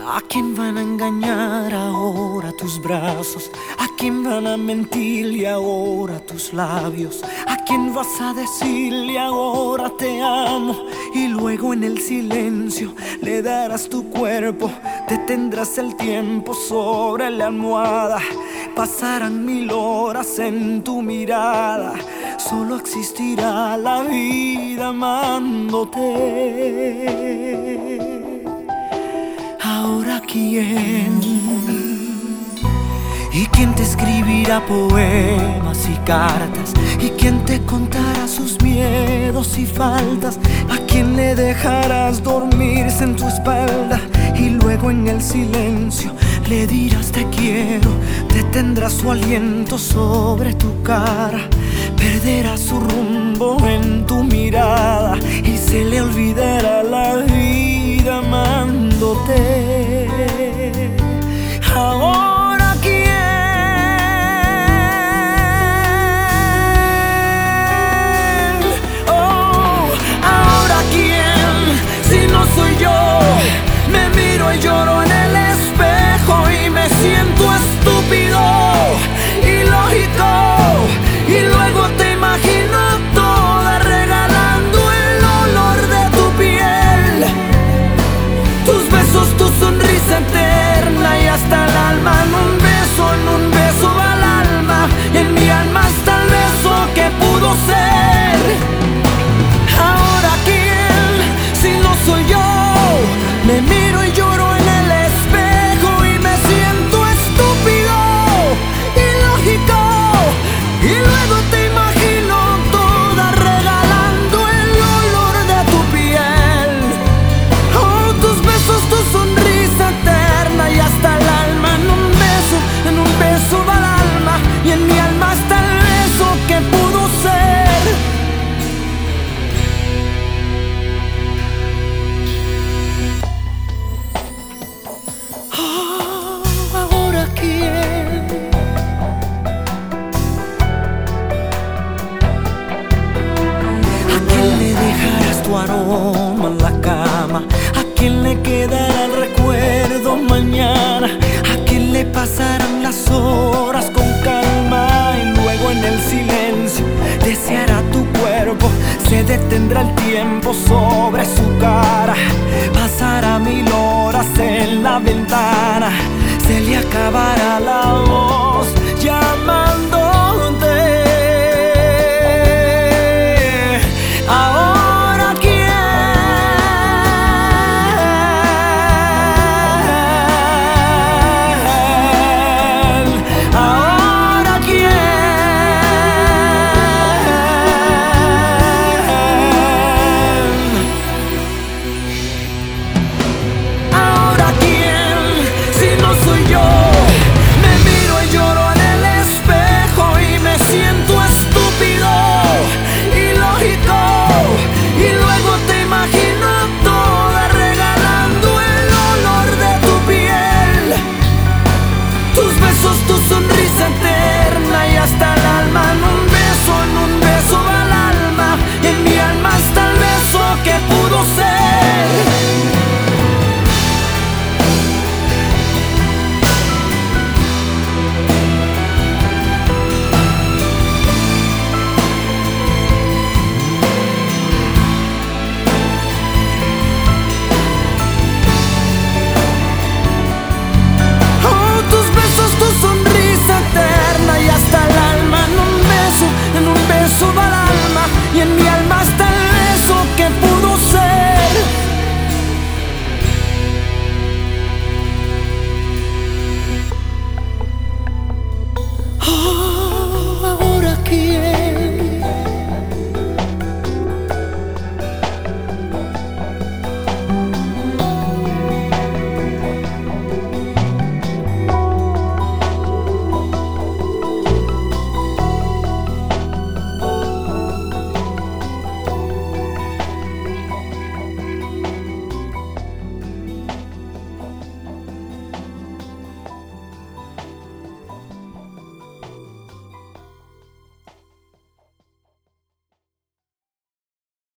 ¿A quién van a engañar ahora tus brazos? ¿A quién van a mentirle ahora tus labios? ¿A quién vas a decirle ahora te amo? Y luego en el silencio le darás tu cuerpo. Detendrás el tiempo sobre la almohada. Pasarán 1000 horas en tu mirada. Solo existirá la vida amándote. Ahora quién, y quién te escribirá poemas y cartas, y quién te contará sus miedos y faltas, a quién le dejarás dormirse en tu espalda y luego en el silencio le dirás te quiero. Detendrás su aliento sobre tu cara, perderá su rumbo en tu mirada y se le olvidará la vida amándote. Ahora quién, oh, ahora quién, si no soy yo. Me miro y lloro en el espejo y me siento estúpido, ilógico, y luego te imagino toda regalando el olor de tu piel, tus besos, tu sonrisa eterna y hasta el alma. En un beso va el alma y en mi alma está el beso que pudo ser. Ahora quién, si no soy yo. Me miro y lloro en el espejo y me siento estúpido, ilógico, y luego te imagino toda regalando el olor de tu piel, oh, tus besos, tu sonrisa eterna y hasta el alma. En un beso va el alma y en mi alma está el beso que pudo ser. Ahora quién, ¿a quién le dejarás tu aroma en la cama? ¿A quién le quedará el recuerdo mañana? ¿A quién le pasarán las horas con calma? Y luego en el silencio deseará tu cuerpo. Se detendrá el tiempo sobre su cara. Pasará 1000 horas en la ventana. Se le acabará la voz.